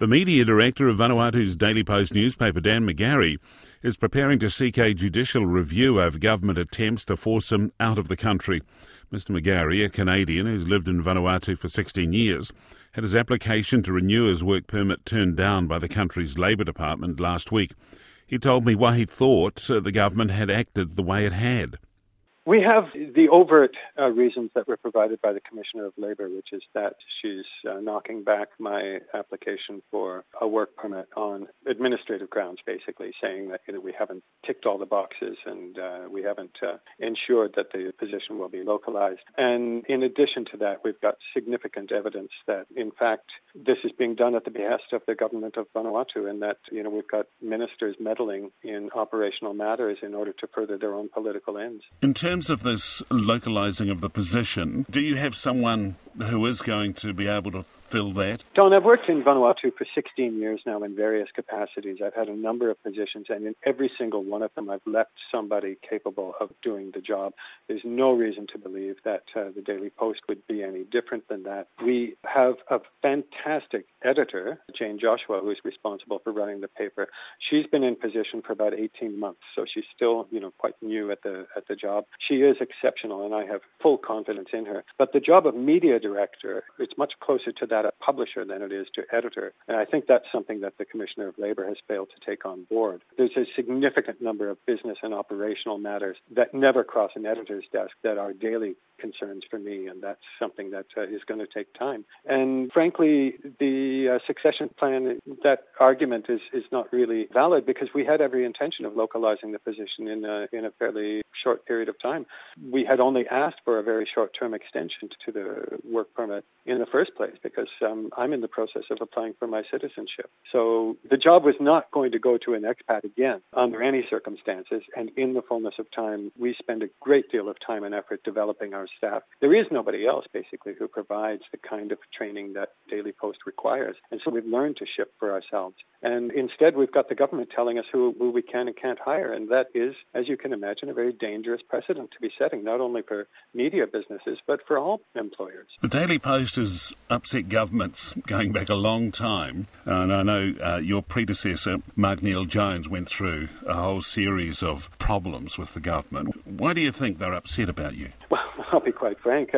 The media director of Vanuatu's Daily Post newspaper, Dan McGarry, is preparing to seek a judicial review over government attempts to force him out of the country. Mr McGarry, a Canadian who's lived in Vanuatu for 16 years, had his application to renew his work permit turned down by the country's Labour Department last week. He told me why he thought the government had acted the way it had. We have the overt reasons that were provided by the Commissioner of Labour, which is that she's knocking back my application for a work permit on administrative grounds, basically saying that we haven't ticked all the boxes and we haven't ensured that the position will be localized. And in addition to that, we've got significant evidence that, in fact, this is being done at the behest of the government of Vanuatu, and that we've got ministers meddling in operational matters in order to further their own political ends. In terms of this localising of the position, do you have someone who is going to be able to fill that? Don, I've worked in Vanuatu for 16 years now in various capacities. I've had a number of positions, and in every single one of them I've left somebody capable of doing the job. There's no reason to believe that the Daily Post would be any different than that. We have a fantastic editor, Jane Joshua, who's responsible for running the paper. She's been in position for about 18 months, so she's still, quite new at the job. She is exceptional, and I have full confidence in her. But the job of media director, it's much closer to that of publisher than it is to editor. And I think that's something that the Commissioner of Labour has failed to take on board. There's a significant number of business and operational matters that never cross an editor's desk that are daily concerns for me, and that's something that is going to take time. And frankly, the succession plan, that argument is not really valid, because we had every intention of localizing the position in a fairly short period of time. We had only asked for a very short-term extension to the work permit in the first place, because I'm in the process of applying for my citizenship. So the job was not going to go to an expat again under any circumstances, and in the fullness of time, we spend a great deal of time and effort developing our staff. There is nobody else, basically, who provides the kind of training that Daily Post requires. And so we've learned to ship for ourselves. And instead, we've got the government telling us who we can and can't hire. And that is, as you can imagine, a very dangerous precedent to be setting, not only for media businesses, but for all employers. The Daily Post has upset governments going back a long time. And I know your predecessor, Mark Neil-Jones, went through a whole series of problems with the government. Why do you think they're upset about you? Well, I'll be quite frank.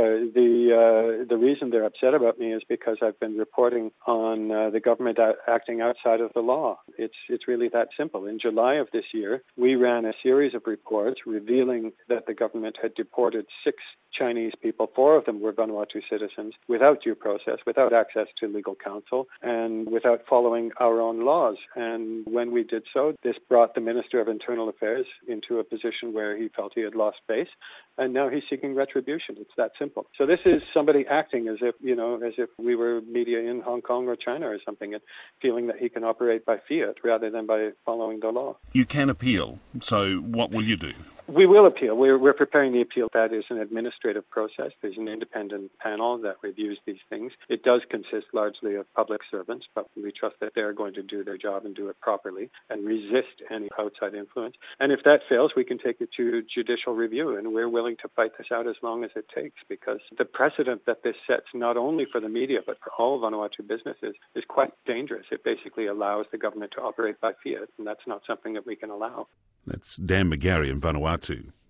The reason they're upset about me is because I've been reporting on the government acting outside of the law. It's really that simple. In July of this year, we ran a series of reports revealing that the government had deported 6 Chinese people. 4 of them were Vanuatu citizens, without due process, without access to legal counsel, and without following our own laws. And when we did so, this brought the Minister of Internal Affairs into a position where he felt he had lost face, and now he's seeking retribution. It's that simple. So this is somebody acting as if we were media in Hong Kong or China or something, and feeling that he can operate by fiat rather than by following the law. You can appeal. So what will you do? We will appeal. We're preparing the appeal. That is an administrative process. There's an independent panel that reviews these things. It does consist largely of public servants, but we trust that they're going to do their job and do it properly and resist any outside influence. And if that fails, we can take it to judicial review, and we're willing to fight this out as long as it takes, because the precedent that this sets, not only for the media, but for all Vanuatu businesses, is quite dangerous. It basically allows the government to operate by fiat, and that's not something that we can allow. That's Dan McGarry in Vanuatu.